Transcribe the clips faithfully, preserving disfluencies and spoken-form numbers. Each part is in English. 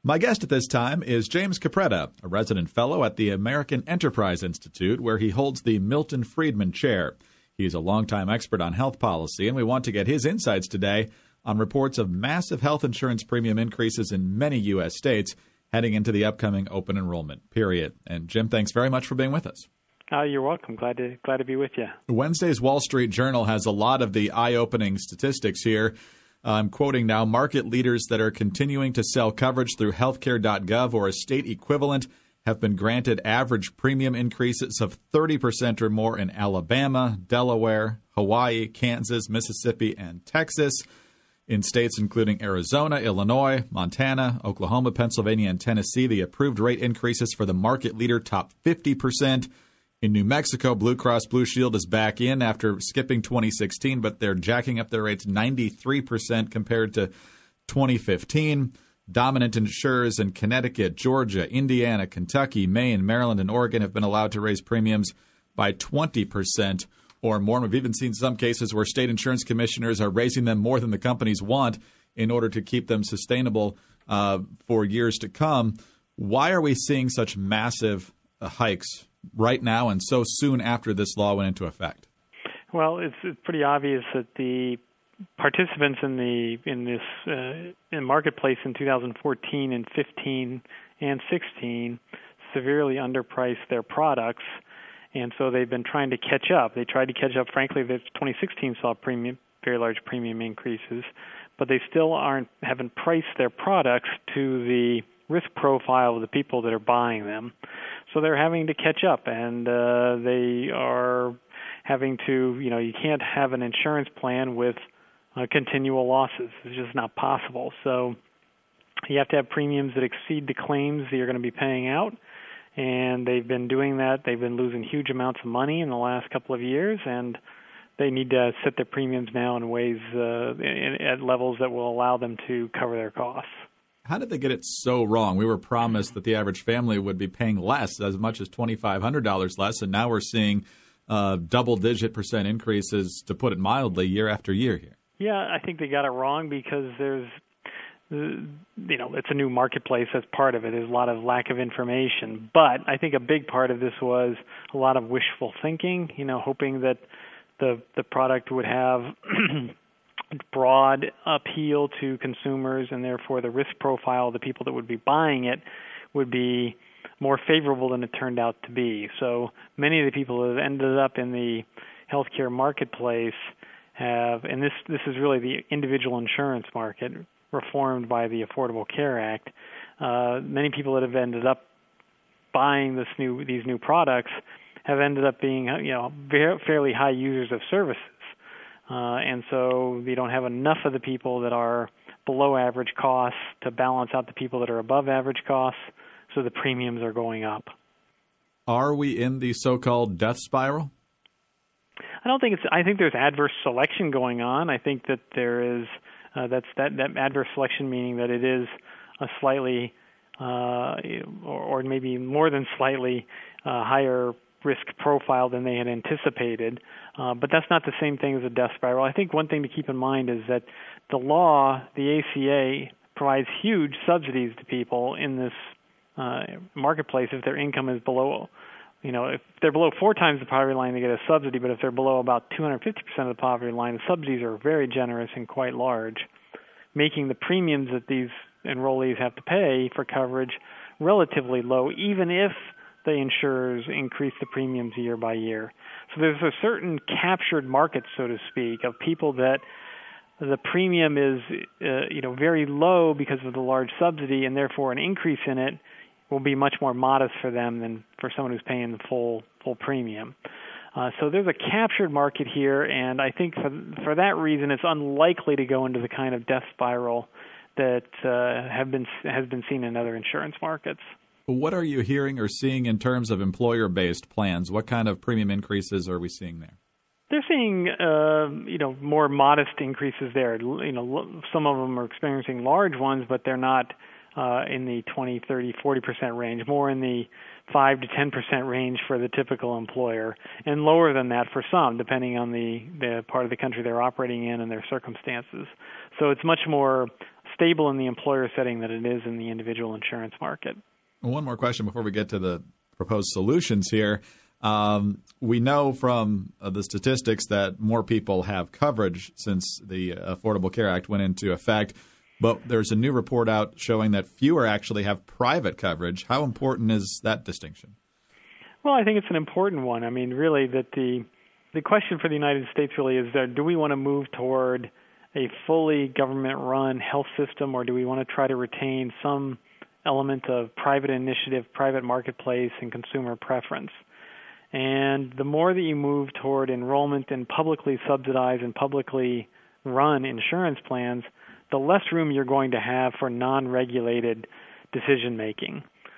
My guest at this time is James Capretta, a resident fellow at the American Enterprise Institute, where he holds the Milton Friedman Chair. He's a longtime expert on health policy, and we want to get his insights today on reports of massive health insurance premium increases in many U S states heading into the upcoming open enrollment period. And Jim, thanks very much for being with us. Oh, you're welcome. Glad to glad to be with you. Wednesday's Wall Street Journal has a lot of the eye-opening statistics here. I'm quoting now, market leaders that are continuing to sell coverage through healthcare dot gov or a state equivalent have been granted average premium increases of thirty percent or more in Alabama, Delaware, Hawaii, Kansas, Mississippi, and Texas. In states including Arizona, Illinois, Montana, Oklahoma, Pennsylvania, and Tennessee, the approved rate increases for the market leader top fifty percent. In New Mexico, Blue Cross Blue Shield is back in after skipping twenty sixteen, but they're jacking up their rates ninety-three percent compared to twenty fifteen. Dominant insurers in Connecticut, Georgia, Indiana, Kentucky, Maine, Maryland, and Oregon have been allowed to raise premiums by twenty percent or more. We've even seen some cases where state insurance commissioners are raising them more than the companies want in order to keep them sustainable uh, for years to come. Why are we seeing such massive uh, hikes right now and so soon after this law went into effect? Well, it's, it's pretty obvious that the participants in the in this uh, in marketplace in two thousand fourteen and fifteen and sixteen severely underpriced their products, and so they've been trying to catch up. They tried to catch up. Frankly, the twenty sixteen saw premium, very large premium increases, but they still aren't haven't priced their products to the risk profile of the people that are buying them. So they're having to catch up, and uh, they are having to, you know, you can't have an insurance plan with uh, continual losses. It's just not possible. So you have to have premiums that exceed the claims that you're going to be paying out, and they've been doing that. They've been losing huge amounts of money in the last couple of years, and they need to set their premiums now in ways, uh, in, at levels that will allow them to cover their costs. How did they get it so wrong? We were promised that the average family would be paying less, as much as twenty-five hundred dollars less, and now we're seeing uh, double-digit percent increases, to put it mildly, year after year here. Yeah, I think they got it wrong because there's, you know, it's a new marketplace. That's part of it. There's a lot of lack of information. But I think a big part of this was a lot of wishful thinking, you know, hoping that the the product would have broad appeal to consumers, and therefore the risk profile of the people that would be buying it would be more favorable than it turned out to be. So many of the people that have ended up in the healthcare marketplace have, and this this is really the individual insurance market reformed by the Affordable Care Act. Uh, many people that have ended up buying this new these new products have ended up being, you know, very, fairly high users of services. Uh, and so you don't have enough of the people that are below average costs to balance out the people that are above average costs, so the premiums are going up. Are we in the so-called death spiral? I don't think it's. I think there's adverse selection going on. I think that there is. Uh, that's that, that adverse selection, meaning that it is a slightly, uh, or, or maybe more than slightly, uh, higher risk profile than they had anticipated. Uh, but that's not the same thing as a death spiral. I think one thing to keep in mind is that the law, the A C A, provides huge subsidies to people in this uh, marketplace if their income is below, you know, if they're below four times the poverty line, they get a subsidy. But if they're below about two hundred fifty percent of the poverty line, the subsidies are very generous and quite large, making the premiums that these enrollees have to pay for coverage relatively low, even if the insurers increase the premiums year by year. So there's a certain captured market, so to speak, of people that the premium is, uh, you know, very low because of the large subsidy, and therefore an increase in it will be much more modest for them than for someone who's paying the full full premium. Uh, so there's a captured market here, and I think for for that reason, it's unlikely to go into the kind of death spiral that uh, have been has been seen in other insurance markets. What are you hearing or seeing in terms of employer-based plans? What kind of premium increases are we seeing there? They're seeing, uh, you know, more modest increases there. You know, some of them are experiencing large ones, but they're not uh, in the twenty, thirty, forty percent range, more in the five to ten percent range for the typical employer, and lower than that for some, depending on the, the part of the country they're operating in and their circumstances. So it's much more stable in the employer setting than it is in the individual insurance market. One more question before we get to the proposed solutions here. Um, we know from uh, the statistics that more people have coverage since the Affordable Care Act went into effect, but there's a new report out showing that fewer actually have private coverage. How important is that distinction? Well, I think it's an important one. I mean, really, that the the question for the United States really is that do we want to move toward a fully government-run health system, or do we want to try to retain some element of private initiative, private marketplace, and consumer preference? And the more that you move toward enrollment in publicly subsidized and publicly run insurance plans, the less room you're going to have for non-regulated decision-making.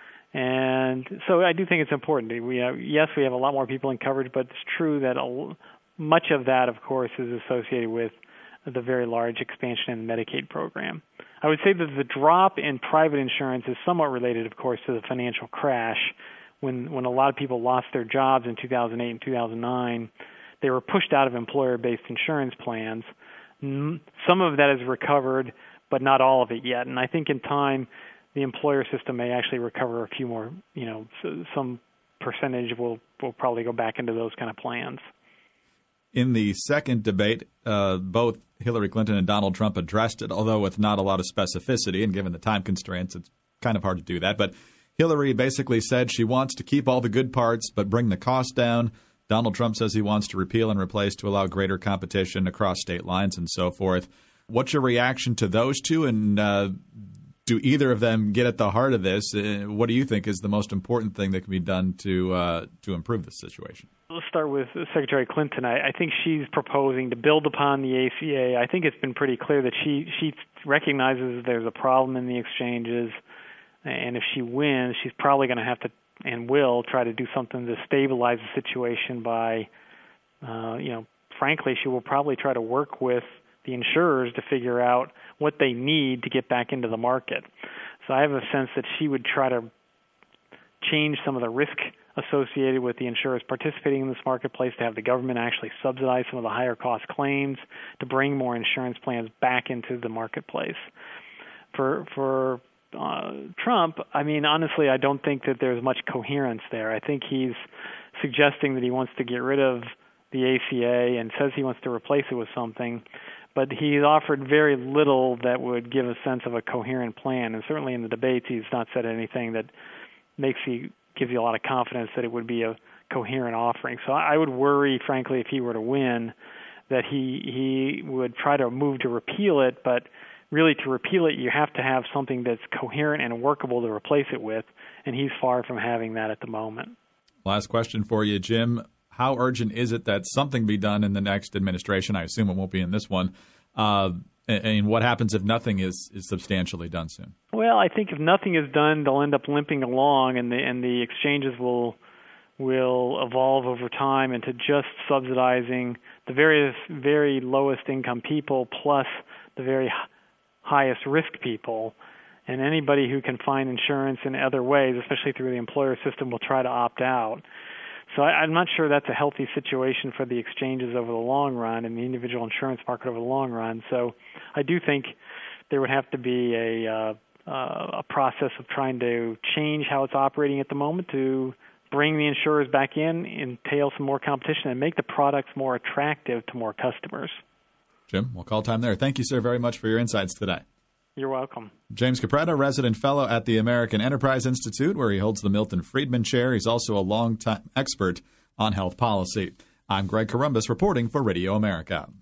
And so I do think it's important. We have, yes, we have a lot more people in coverage, but it's true that a, much of that, of course, is associated with the very large expansion in the Medicaid program. I would say that the drop in private insurance is somewhat related, of course, to the financial crash. When, when a lot of people lost their jobs in two thousand eight and two thousand nine, they were pushed out of employer-based insurance plans. Some of that has recovered, but not all of it yet. And I think in time, the employer system may actually recover a few more, you know, some percentage will, will probably go back into those kind of plans. In the second debate, uh, both Hillary Clinton and Donald Trump addressed it, although with not a lot of specificity, and given the time constraints, it's kind of hard to do that. But Hillary basically said she wants to keep all the good parts but bring the cost down. Donald Trump says he wants to repeal and replace to allow greater competition across state lines and so forth. What's your reaction to those two, and uh, do either of them get at the heart of this? Uh, what do you think is the most important thing that can be done to uh, to improve this situation? Let's start with Secretary Clinton. I, I think she's proposing to build upon the A C A. I think it's been pretty clear that she, she recognizes there's a problem in the exchanges, and if she wins, she's probably going to have to and will try to do something to stabilize the situation by, uh, you know, frankly, she will probably try to work with the insurers to figure out what they need to get back into the market. So I have a sense that she would try to change some of the risk associated with the insurers participating in this marketplace, to have the government actually subsidize some of the higher cost claims, to bring more insurance plans back into the marketplace. For for uh, Trump, I mean, honestly, I don't think that there's much coherence there. I think he's suggesting that he wants to get rid of the A C A and says he wants to replace it with something, but he's offered very little that would give a sense of a coherent plan. And certainly in the debates, he's not said anything that makes you gives you a lot of confidence that it would be a coherent offering. So I would worry, frankly, if he were to win, that he he would try to move to repeal it, but really to repeal it, you have to have something that's coherent and workable to replace it with, and he's far from having that at the moment. Last question for you, Jim. How urgent is it that something be done in the next administration? I assume it won't be in this one. Uh, and what happens if nothing is, is substantially done soon? Well, I think if nothing is done, they'll end up limping along, and the and the exchanges will will evolve over time into just subsidizing the various very lowest income people plus the very highest risk people. And anybody who can find insurance in other ways, especially through the employer system, will try to opt out. So I, I'm not sure that's a healthy situation for the exchanges over the long run and the individual insurance market over the long run. So I do think there would have to be a uh, uh, a process of trying to change how it's operating at the moment to bring the insurers back in, entail some more competition, and make the products more attractive to more customers. Jim, we'll call time there. Thank you, sir, very much for your insights today. You're welcome. James Capretta, resident fellow at the American Enterprise Institute, where he holds the Milton Friedman Chair. He's also a longtime expert on health policy. I'm Greg Corombos reporting for Radio America.